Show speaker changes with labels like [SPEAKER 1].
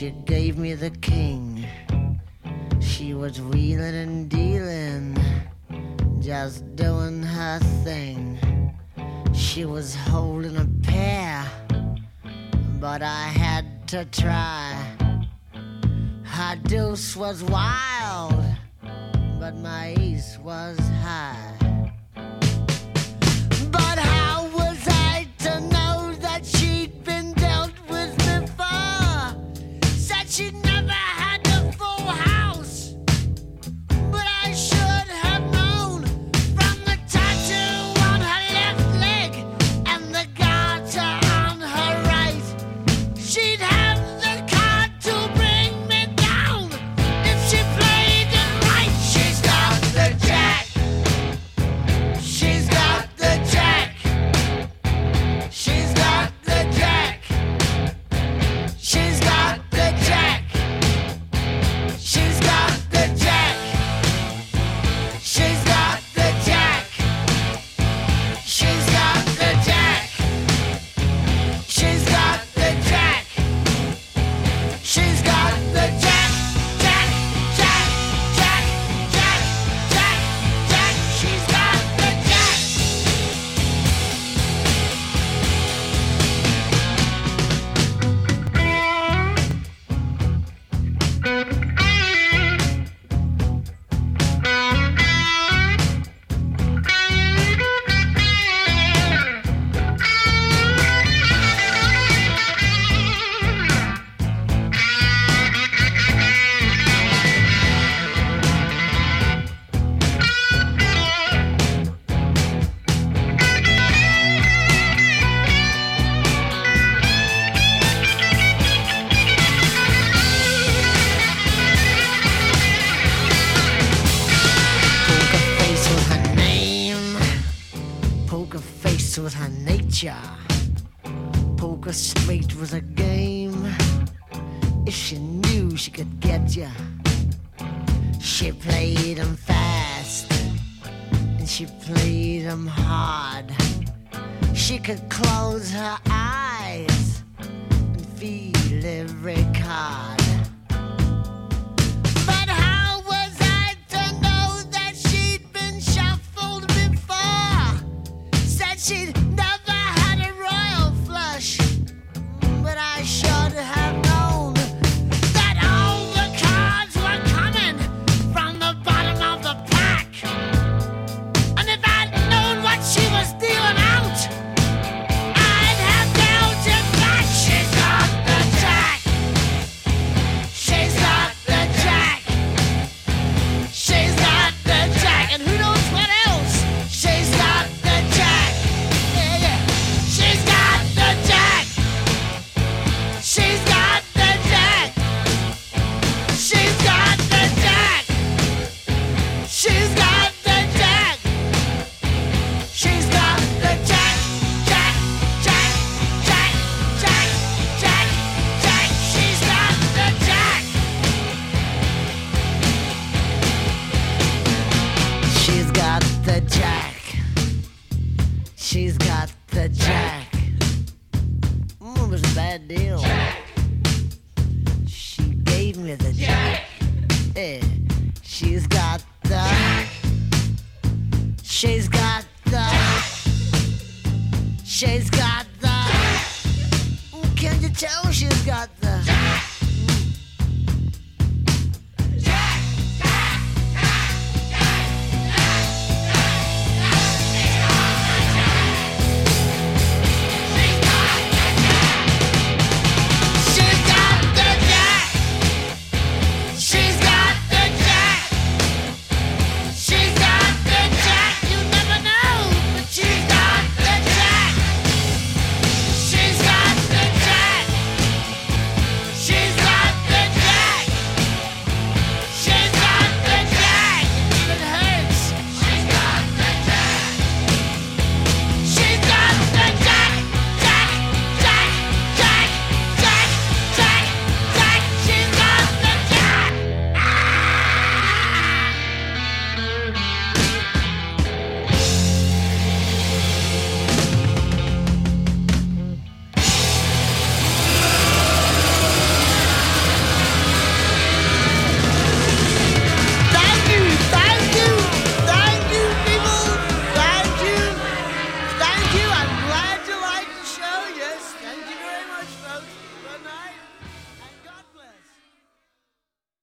[SPEAKER 1] She gave me the king. She was wheeling and dealing, just doing her thing. She was holding a pair, but I had to try. Her deuce was wild, but my ace was high. But how was I to know that she'd been dealt with before? Said she'd never had the full house, but I should have known from the tattoo on her left leg and the garter on her right. She'd have the card to bring me down if she played it right. She's got the jack. She's got the jack. She's got the jack. She's got the jack. She's got the jack. She's got the jack. She's got the jack. She's got the jack. She's got the jack. Jack, jack, jack, jack, jack, jack. She's got the jack. Poker face with her name, poker face with her nature. Poker straight was a game. If she knew she could get ya, she played 'em fast and she played 'em hard. She could close her eyes and feel every card.